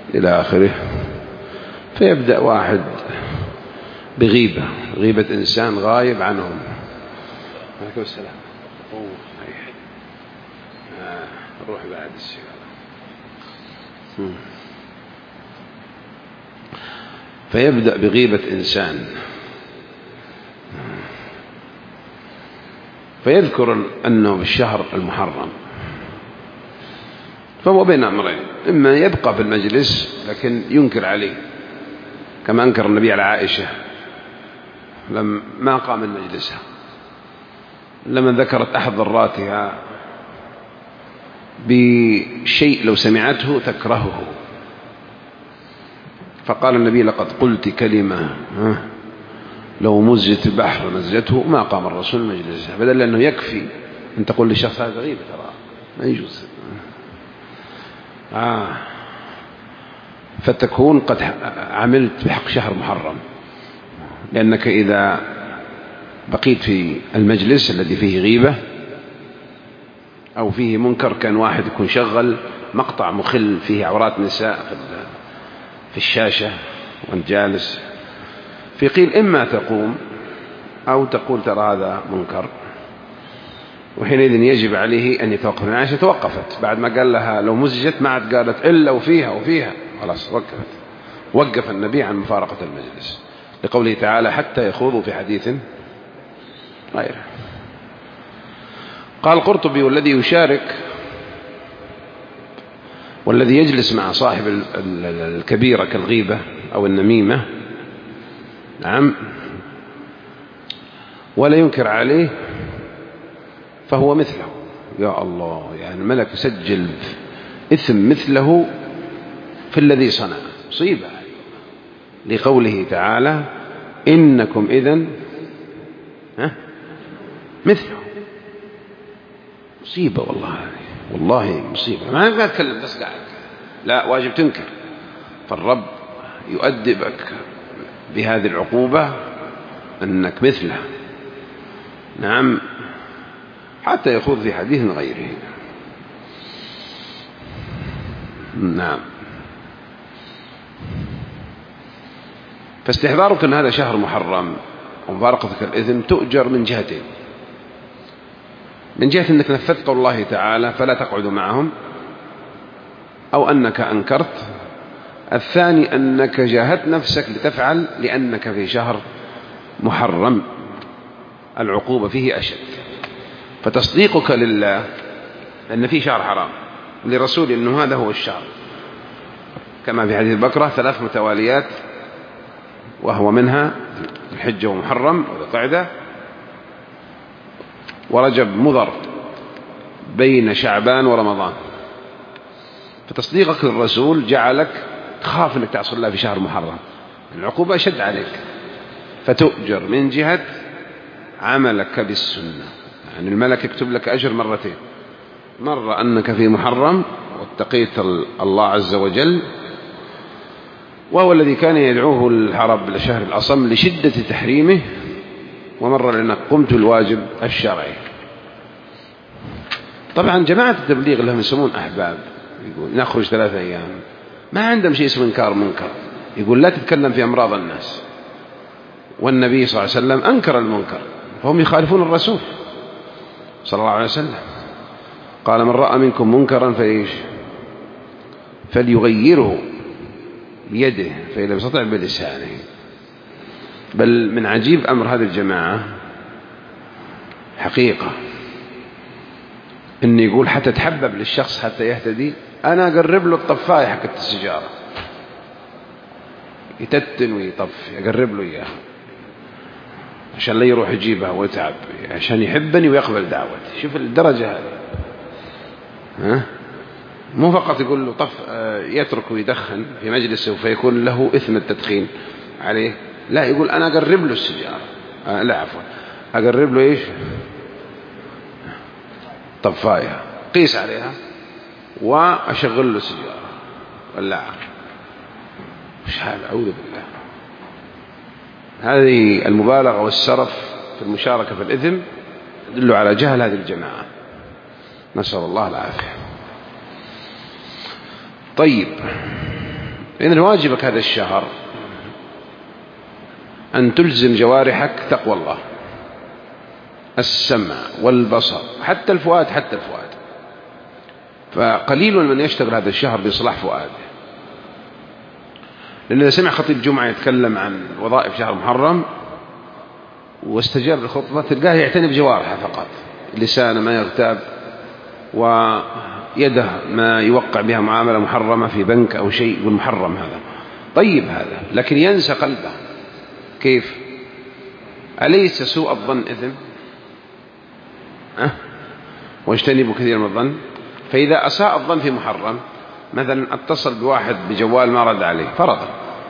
إلى آخره. فيبدأ واحد بغيبة إنسان غايب عنهم. عليكم السلام. روح بعد السيارة. فيبدأ بغيبة إنسان، فيذكر أنه بالشهر المحرم، فهو بين أمرين: إما يبقى في المجلس لكن ينكر عليه، كما أنكر النبي على عائشة لما قام من مجلسها لما ذكرت أحد ضراتها بشيء لو سمعته تكرهه، فقال النبي: لقد قلت كلمة لو مزجت البحر مزجته ما قام الرسول مجلسه. بدل أنه يكفي أن تقول للشخص هذا غيبة، ترى ما يجوز. فتكون قد عملت بحق شهر محرم، لأنك إذا بقيت في المجلس الذي فيه غيبة أو فيه منكر، كان واحد يكون شغل مقطع مخل فيه عورات نساء في الشاشة وانت جالس، في قيل إما تقوم أو تقول ترى هذا منكر، وحينئذ يجب عليه أن يتوقف. عائشة توقفت بعد ما قال لها لو مزجت، ما عاد قالت إلا وفيها خلاص وقفت. وقف النبي عن مفارقة المجلس لقوله تعالى: حتى يخوضوا في حديث غيره. قال القرطبي: والذي يشارك والذي يجلس مع صاحب الكبيرة كالغيبة أو النميمة، نعم، ولا ينكر عليه، فهو مثله. يا الله، يعني الملك يسجل إثم مثله في الذي صنع، مصيبة. لقوله تعالى: إنكم إذن مثله. مصيبة والله مصيبة. ما أتكلم بس قاعد، لا، واجب تنكر. فالرب يؤدبك بهذه العقوبة أنك مثله، نعم، حتى يخوض في حديث غيره. نعم. فاستحضارك أن هذا شهر محرم ومفارقتك الإثم تؤجر من جهتين: من جهة أنك نفذت قول الله تعالى فلا تقعدوا معهم، أو أنك أنكرت. الثاني أنك جاهدت نفسك لتفعل لأنك في شهر محرم العقوبة فيه أشد. فتصديقك لله أن في شهر حرام، لرسول أنه هذا هو الشهر، كما في حديث بكرة 3 متواليات، وهو منها الحجة ومحرم وذي ورجب مضر بين شعبان ورمضان. فتصديقك للرسول جعلك تخاف أنك تعصي الله في شهر محرم، العقوبة أشد عليك، فتؤجر من جهة عملك بالسنة. يعني الملك يكتب لك أجر مرتين: مرة أنك في محرم واتقيت الله عز وجل، وهو الذي كان يدعوه العرب لشهر الأصم لشدة تحريمه، ومرة لأنك قمت الواجب الشرعي. طبعا جماعة التبليغ لهم يسمون أحباب، يقول نخرج 3 أيام، ما عندهم شيء اسمه إنكار منكر. يقول لا تتكلم في أمراض الناس، والنبي صلى الله عليه وسلم أنكر المنكر، فهم يخالفون الرسول صلى الله عليه وسلم. قال: من رأى منكم منكرا فليغيره بيده، فإن لم يستطع بلسانه. بل من عجيب أمر هذه الجماعة حقيقة إن يقول حتى تحبب للشخص حتى يهتدي، أنا أقرب له الطفاية حقت السيجارة، يتتن ويطفي، أقرب له إياها عشان لا يروح يجيبها ويتعب، عشان يحبني ويقبل دعوتي. شوف الدرجة هذه. مو فقط يقول له يترك ويدخن في مجلسه فيكون له إثم التدخين عليه، لا، يقول أنا أقرب له السيجارة، لا عفوا، أقرب له إيش؟ طفاية، قيس عليها وأشغل له سيجارة ولاعة. مش هذا، أعوذ بالله. هذه المبالغة والسرف في المشاركة في الإثم يدل على جهل هذه الجماعة، نسأل الله العافية. طيب، إذن واجبك هذا الشهر أن تلزم جوارحك تقوى الله، السمع والبصر حتى الفؤاد، فقليل من يشتغل هذا الشهر بإصلاح فؤاده. لأن إذا سمع خطيب جمعة يتكلم عن وظائف شهر محرم واستجاب للخطبة تلقاه يعتني بجوارحه فقط، لسانه ما يغتاب، ويده ما يوقع بها معاملة محرمة في بنك أو شيء والمحرم هذا طيب هذا، لكن ينسى قلبه. كيف؟ أليس سوء الظن إثم؟ واجتنبوا كثير من الظن. فإذا أساء الظن في محرم، مثلا اتصل بواحد بجوال ما رد عليه فرضا،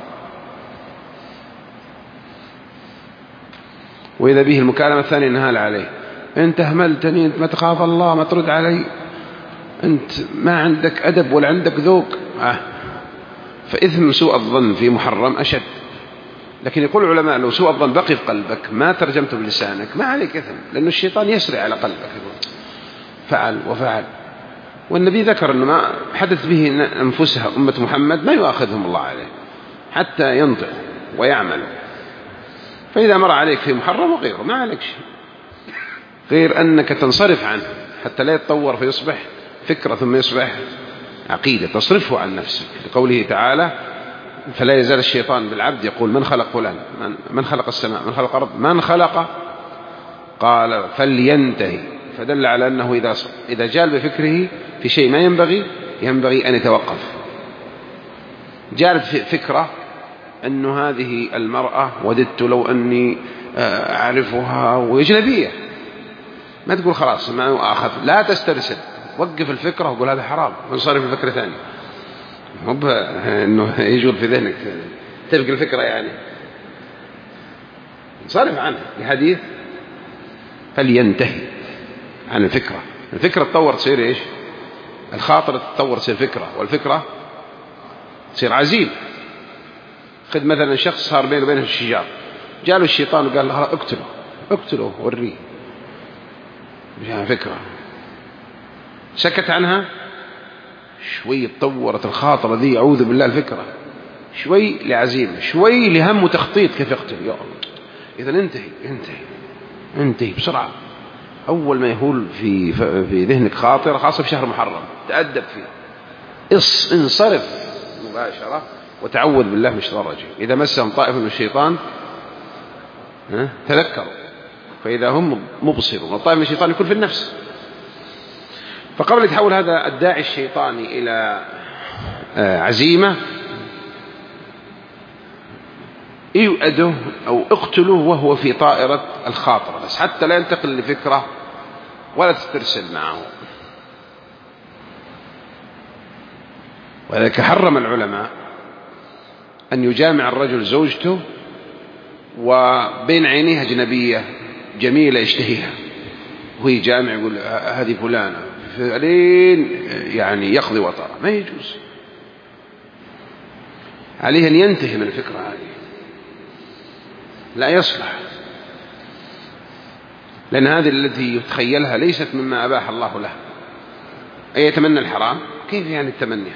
وإذا به المكالمة الثانية نهال عليه، أنت أهملتني، أنت ما تخاف الله، ما ترد علي، أنت ما عندك أدب ولا عندك ذوق. فإثم سوء الظن في محرم أشد. لكن يقول العلماء لو سوء الظن بقي في قلبك ما ترجمته بلسانك ما عليك إثم، لأن الشيطان يسرع على قلبك فعل وفعل. والنبي ذكر أنه ما حدث به أنفسها أمة محمد ما يؤاخذهم الله عليه حتى ينطق ويعمل. فإذا مر عليك في محرم وغيره ما عليك شيء غير أنك تنصرف عنه حتى لا يتطور فيصبح فكرة ثم يصبح عقيدة تصرفه عن نفسك، لقوله تعالى فلا يزال الشيطان بالعبد يقول من خلق فلان، من خلق السماء، من خلق الأرض، من خلق، قال فلينتهي. فدل على أنه إذا جال بفكره في شيء ما ينبغي أن يتوقف. جالت فكرة أنه هذه المرأة وددت لو أني أعرفها وأجنبية، ما تقول خلاص ما أخذ، لا تسترسل، وقف الفكرة وقول هذا حرام وانصرف الفكرة ثانية. مو أنه يجول في ذهنك تبقى الفكرة يعني انصرف عنها لحديث فلينتهي عن الفكرة. الفكرة تطور تصير إيش؟ الخاطر تتطور تصير فكرة، والفكرة تصير عزيمة. خذ مثلا شخص صار بينه وبينه الشجار، جاله الشيطان وقال له اقتله وريه بها فكرة، سكت عنها شوي تطورت الخاطرة ذي، أعوذ بالله الفكرة شوي لعزيمة، شوي لهم وتخطيط كيف يقتل. يا الله، إذا انتهي بسرعة. أول ما يهول في ذهنك خاطر خاصة في شهر محرم تأدب فيه، انصرف مباشرة وتعوذ بالله من الشيطان الرجيم. إذا مسهم طائف من الشيطان تذكروا، فإذا هم مبصرون، والطائف من الشيطان يكون في النفس. فقبل يتحول هذا الداعي الشيطاني إلى عزيمة يؤده أو اقتله وهو في طائرة الخاطر بس، حتى لا ينتقل لفكرة ولا تسترسل معه. ولذلك حرم العلماء أن يجامع الرجل زوجته وبين عينيها أجنبية جميلة يشتهيها وهي جامع يقول هذه فلانة، فلين يعني يقضي وطره، ما يجوز. عليه أن ينتهي من الفكرة هذه، لا يصلح، لأن هذه التي يتخيلها ليست مما أباح الله له. أي يتمنى الحرام، كيف يعني التمني؟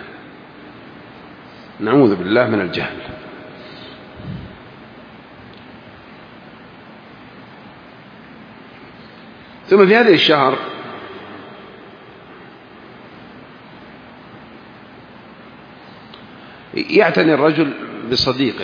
نعوذ بالله من الجهل. ثم في هذه الشهر يعتني الرجل بصديقه،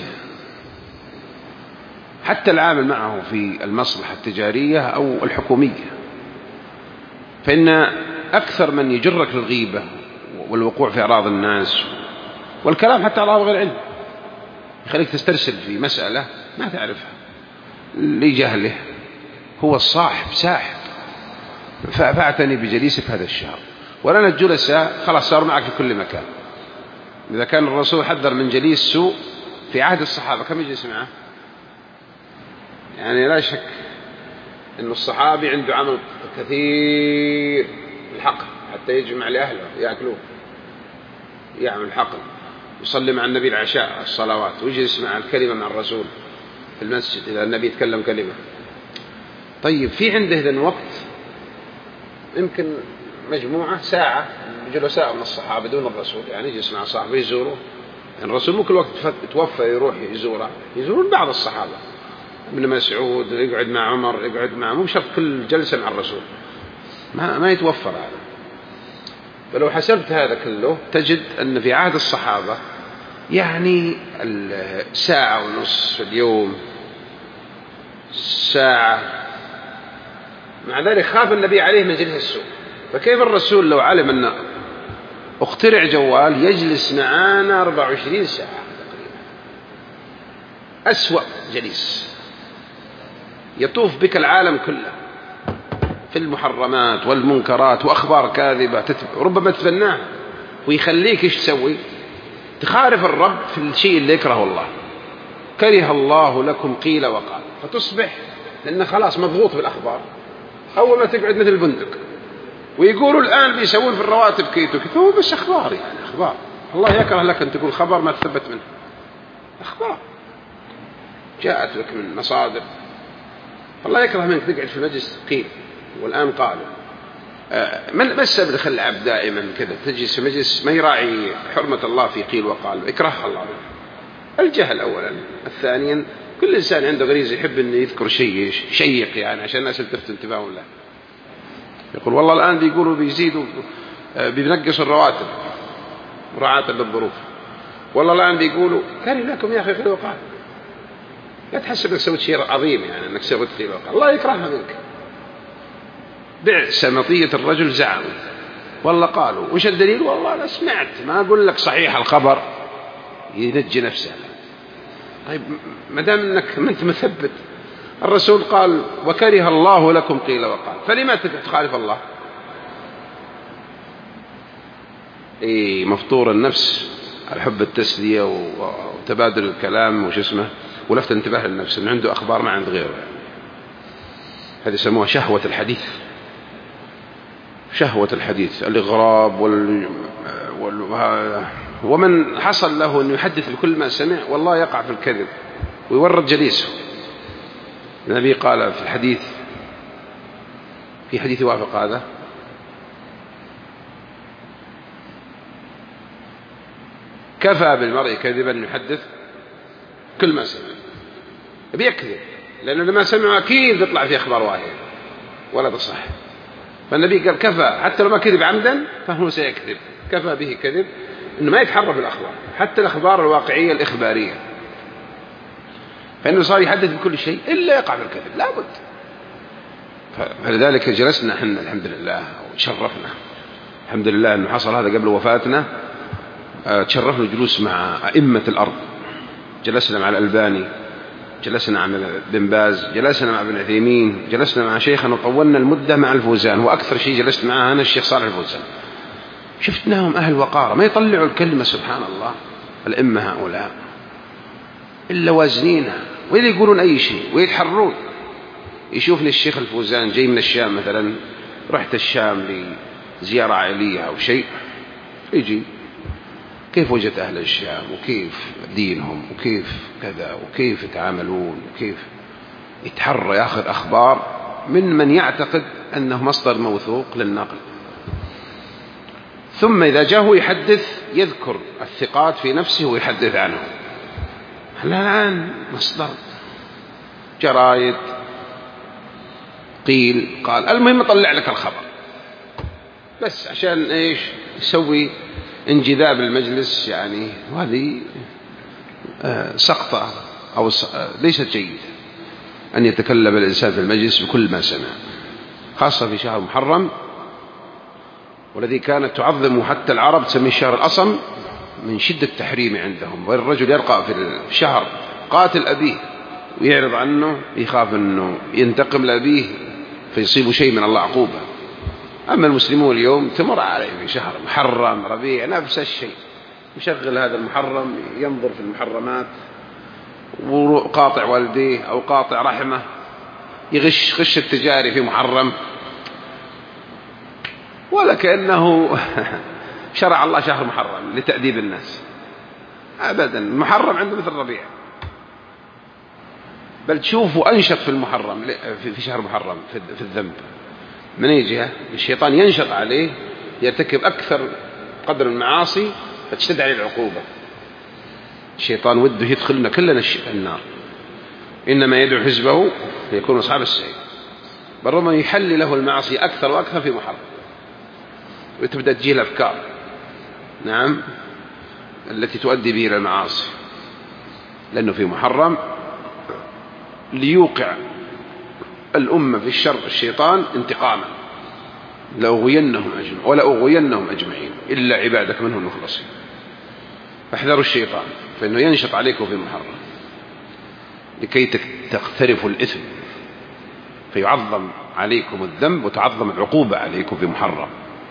حتى العامل معه في المصلحة التجارية أو الحكومية، فإن أكثر من يجرك للغيبة والوقوع في أعراض الناس والكلام حتى على غير علم يخليك تسترسل في مسألة ما تعرفها لجهله، هو الصاحب ساحب. فاعتني بجليسك هذا الشهر. ولنا الجلساء خلاص صار معك في كل مكان. إذا كان الرسول حذر من جليس سوء في عهد الصحابة، كم يجلس معه؟ يعني لا شك أن الصحابي عنده عمل كثير في الحقل حتى يجمع لأهله يأكلوه، يعمل حقل، يصلي مع النبي العشاء الصلوات، ويجلس مع الكلمة مع الرسول في المسجد إذا النبي يتكلم كلمة. طيب في عنده إذن وقت يمكن مجموعة ساعة جلساء من الصحابة دون الرسول، يعني يجلس مع صاحبه يزوره يعني الرسول مو كل وقت توفى يروح يزوره، يزورون بعض الصحابة، ابن مسعود يقعد مع عمر، يقعد مع، مو شرط كل جلسة مع الرسول، ما يتوفر هذا. فلو حسبت هذا كله تجد أن في عهد الصحابة يعني ساعة ونصف في اليوم، ساعة، مع ذلك خاف النبي عليه من جلس السوء. فكيف الرسول لو علم أن اخترع جوال يجلس معانا 24 ساعة تقريبا، أسوأ جليس، يطوف بك العالم كله في المحرمات والمنكرات وأخبار كاذبة ربما تتبناها، ويخليك إيش تسوي؟ تخالف الرب في الشيء اللي يكرهه الله. كره الله لكم قيل وقال، فتصبح لأنه خلاص مضغوط بالأخبار، أول ما تقعد مثل البندق. ويقولوا الآن بيسوون في الرواتب كيتو هو بس أخبار، يعني أخبار. الله يكره لك أن تقول خبر ما تثبت منه، أخبار جاءت لك من مصادر. الله يكره منك تقعد في المجلس قيل والآن قالوا. ما السبب اللي خلى العبد دائما كذا تجلس في مجلس ما يراعي حرمة الله في قيل وقال؟ يكره الله منه. الجهل أولا، ثانيا كل إنسان عنده غريزة يحب أن يذكر شيء شيق يعني عشان الناس تلتفت انتباههم له. يقول والله الآن بيقولوا بيزيدوا بينقصوا الرواتب مراعاة للظروف، والله الآن بيقولوا كان لكم يا أخي قيل وقال. لا تحسب أنك سويت شيء عظيم يعني أنك سويت قيل وقال، الله يكرهها منك. بعث مطية الرجل زعم والله قالوا، وش الدليل؟ والله أنا سمعت، ما أقول لك صحيح الخبر ينجي نفسه. طيب ما دام أنك ما أنت مثبت، الرسول قال وكره الله لكم قيل وقال، فلما تخالف الله؟ مفطور النفس على حب التسلية وتبادل الكلام وش اسمه ولفت انتباه للنفس أنه عنده أخبار ما عند غيره. هذه يسموها شهوة الحديث، شهوة الحديث، الإغراب ومن حصل له أن يحدث بكل ما سمع والله يقع في الكذب ويورد جليسه. النبي قال في الحديث، في حديث يوافق هذا، كفى بالمرء كذبا أن يحدث كل ما سمع. بيكذب لأنه لما سمع أكيد يطلع في أخبار واهية ولا تصح. فالنبي قال كفى، حتى لو ما كذب عمدا فهو سيكذب، كفى به كذب إنه ما يتحرى بالأخبار، حتى الأخبار الواقعية الإخبارية، فإنه صار يحدث بكل شيء إلا يقع بالكذب لابد. فلذلك جلسنا احنا الحمد لله وشرفنا الحمد لله أنه حصل هذا قبل وفاتنا. تشرفنا الجلوس مع أئمة الأرض، جلسنا مع الألباني، جلسنا مع بن باز، جلسنا مع ابن عثيمين، جلسنا مع شيخنا وطولنا المدة مع الفوزان، وأكثر شيء جلست معه أنا الشيخ صالح الفوزان. شفتناهم أهل وقارة ما يطلعوا الكلمة سبحان الله. الأئمة هؤلاء إلا وازنينها وإلا يقولون أي شيء ويتحرون. يشوفني الشيخ الفوزان جاي من الشام مثلا، رحت الشام لزيارة عائلية أو شيء، يجي كيف وجدت أهل الشام وكيف دينهم وكيف كذا وكيف يتعاملون وكيف يتحرى يأخذ أخبار من يعتقد أنه مصدر موثوق للنقل. ثم إذا جاءه يحدث يذكر الثقات في نفسه ويحدث عنه. الآن مصدر جرايد قيل قال، المهم طلع لك الخبر بس عشان إيش يسوي انجذاب المجلس يعني. وهذه سقطة أو ليست جيدة أن يتكلم الإنسان في المجلس بكل ما سمع، خاصة في شهر محرم، والذي كانت تعظم حتى العرب تسميه شهر الأصم من شدة التحريم عندهم. والرجل يلقى في الشهر قاتل أبيه ويعرض عنه، يخاف أنه ينتقم لأبيه فيصيب شيء من الله عقوبة. أما المسلمون اليوم تمر عليه في شهر محرم ربيع نفس الشيء، يشغل هذا المحرم ينظر في المحرمات وقاطع والديه أو قاطع رحمه، يغش التجاري في محرم، ولا كأنه شرع الله شهر محرم لتأديب الناس أبدا. المحرم عنده مثل الربيع، بل تشوفوا أنشط في المحرم في شهر محرم في الذنب. من أي جهة؟ الشيطان ينشط عليه، يرتكب أكثر قدر المعاصي فتشتد عليه العقوبة. الشيطان وده يدخلنا كلنا النار، إنما يدعو حزبه ليكون أصحاب السعير. برغم يحل له المعصية أكثر وأكثر في محرم، وتبدأ تجيه الأفكار نعم التي تؤدي به إلى المعاصي، لأنه في محرم ليوقع الأمة في الشر الشيطان انتقاما، لأغوينهم أجمعين إلا عبادك منهم المخلصين. فاحذروا الشيطان فإنه ينشط عليكم في محرم لكي تقترفوا الإثم، فيعظم عليكم الذنب وتعظم العقوبة عليكم في محرم.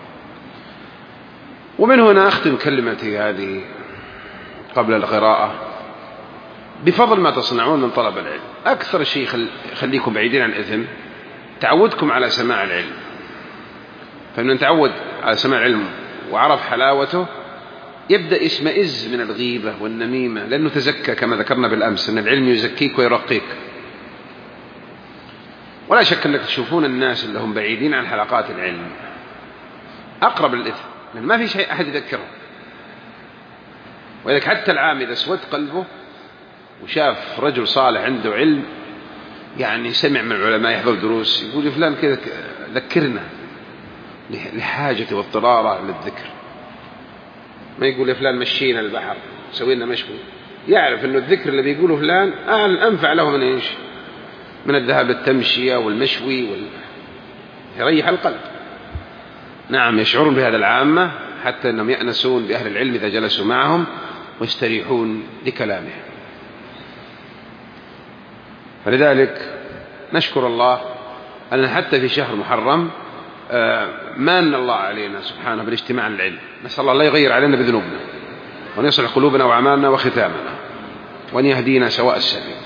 ومن هنا أختم كلمتي هذه قبل القراءة بفضل ما تصنعون من طلب العلم. أكثر شيء يخليكم بعيدين عن الإثم تعودكم على سماع العلم، فمن تعود على سماع العلم وعرف حلاوته يبدأ يشمئز من الغيبة والنميمة، لأنه تزكى كما ذكرنا بالأمس أن العلم يزكيك ويرقيك. ولا شك أنك تشوفون الناس اللي هم بعيدين عن حلقات العلم أقرب للإثم، لأن ما في شيء أحد يذكره. ولذلك حتى العام إذا اسود قلبه وشاف رجل صالح عنده علم، يعني سمع من العلماء يحضر دروس، يقول فلان كذا ذكرنا لحاجة واضطراره للذكر، ما يقول يا فلان مشينا البحر سوينا مشوي، يعرف أنه الذكر اللي بيقوله فلان أنفع له من إيش؟ من الذهاب للتمشية والمشوي يريح القلب. نعم يشعرون بهذا العامة حتى أنهم يأنسون بأهل العلم إذا جلسوا معهم ويستريحون لكلامه. فلذلك نشكر الله أن حتى في شهر محرم مان الله علينا سبحانه بالاجتماع للعلم. نسأل الله لا يغير علينا بذنوبنا، وأن يصلح قلوبنا وأعمالنا وختامنا، وأن يهدينا سواء السبيل.